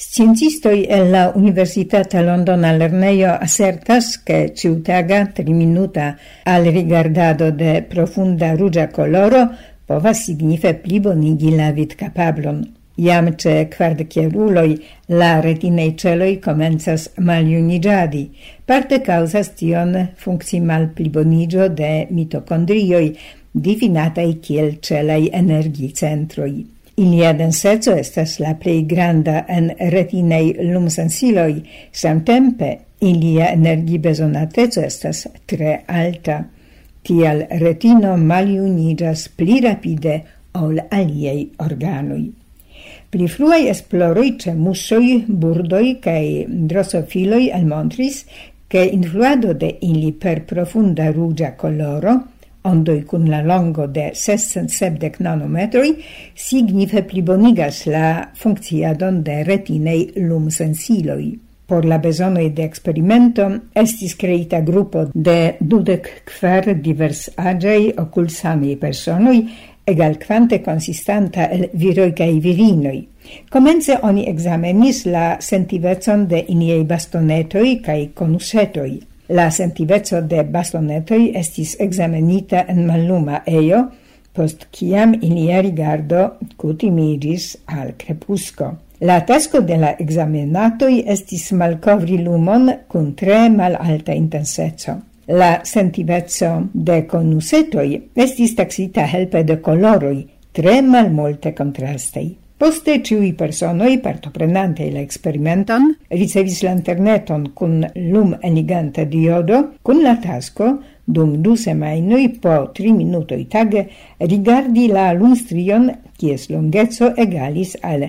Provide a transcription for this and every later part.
Sciencistoi el la Universitata Londona Lerneio assertas che ciutaga 3 minuta al rigardado de profunda rugia coloro povas signife plibonigi la vidcapablon. Iam ce kvardekieruloj la retinei celoi komencas maljuniĝadi. Parte causas tion funkci malplibonigio de mitokondrioj, difinataj kiel celaj energicentroj. Ilia denseco estas la plej granda en retinei lumsensiloj, samtempe ilia energibezonateco estas tre alta. Tial retino maljuniĝas pli rapide ol aliaj organoj. Pli fruaj esploroj ĉe muŝoj, burdoj kaj drosofiloj almontris, ke influado de ili per profunda ruĝa koloro, ondoj kun la longo de 670 nanometroj, signife plibonigas la funkciadon de retinei lumsensiloj. Por la bezonoj de experimento estis kreita grupo de 24 diversaĝaj okulsamaj personoj, egal quante consistanta el viroi cae virinoi. Comence oni examenis la sentivecon de iniei bastonetoi cae conusetoi. La sentiveco de bastonetoi estis examenita en malluma eio, post ciam inia rigardo cutimigis al crepusco. La tasco de la examenatoi estis malcovri lumon cun tre malalta intenseco. La sentiveco de conusetoi estis taxita helpe de coloroi, tre malmulte contrastei. Poste ciui personoi partoprenante la experimenton ricevis lanterneton cun lum eliganta diodo, cun la tasco, dum 2 semainoi po 3 minutoi tage, rigardi la lumstrion, kies longezo egalis al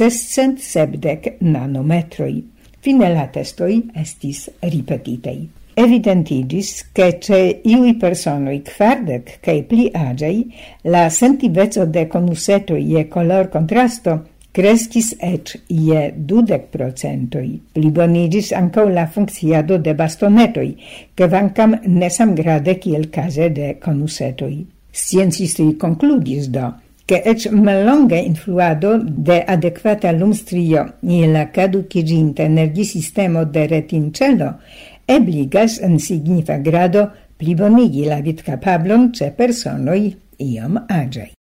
670 nanometroi. Fine la testoi estis ripetitei. Evidentigis che ce iui personoi 40 cae pli agiai, la sentiveco de conuseto je color contrasto crescis ec je 20%. Plibonigis ancau la funcciado de bastonetoi, che vancam nesam grade kiel case de conusetoi. Sciencistui concludis do, che ec mallonga influado de adequata lumstrio in la caduciginta energisistemo de retincelo ebligas en signifa grado plibonigi la vidcapablon ce personoi iom agiai.